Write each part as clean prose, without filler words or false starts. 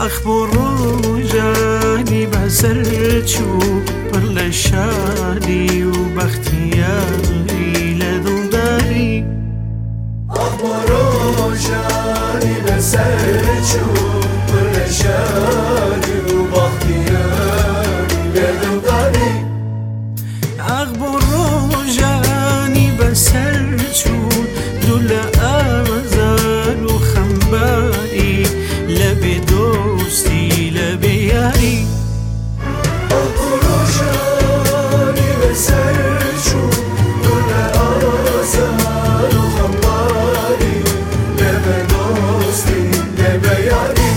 أخبرو جاني بسر چو پر لشادي وبختياري لدو داري أخبرو جاني بسر چو پر لشادي وبختياري لدو داري أخبرو جاني بسر چو دل آزار وخنباري لبي دوستي لبي ياري أخبرو جاني بسر چو دل آزار وخنباري لبي دوستي لبي ياري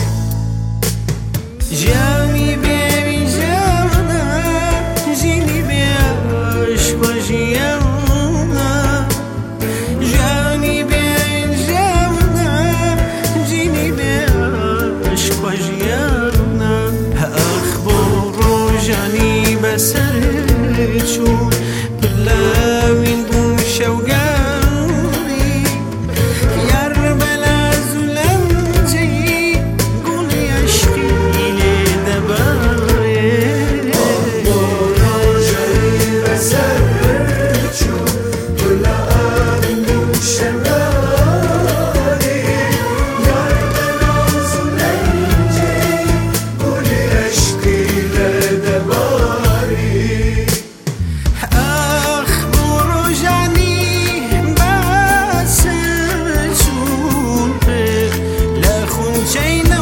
جاني بيبي جانا جيني بعشق وجيانا جاني بيبي جانا جيني بعشق وجيانا أخبرو جاني بسر چو بلاوين بوم شوقاري يار بلا زلمجي قولي عشقي لدباري أخبرو جاني بسر چو دل آوين بوم شوقاري يار بلا زلمجي قولي عشقي لدباري أخبرو جاني بسر چو لخون جينا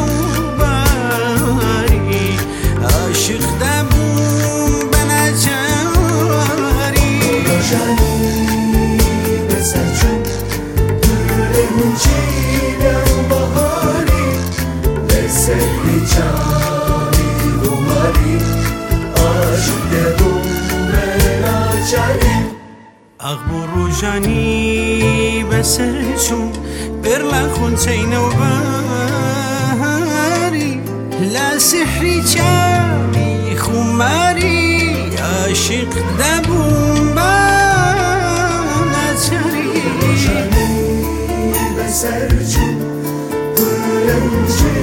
وباري عاشق دبون بنا جاري جاني بسر چو لخون جينا وباري لسه جاني وماري عاشق دبون بنا جاري أخبرو جاني بسر چو لخون جينا وباري لا سحري جاري خماري عاشق دبون بنا جاري جاني بسر چو لخون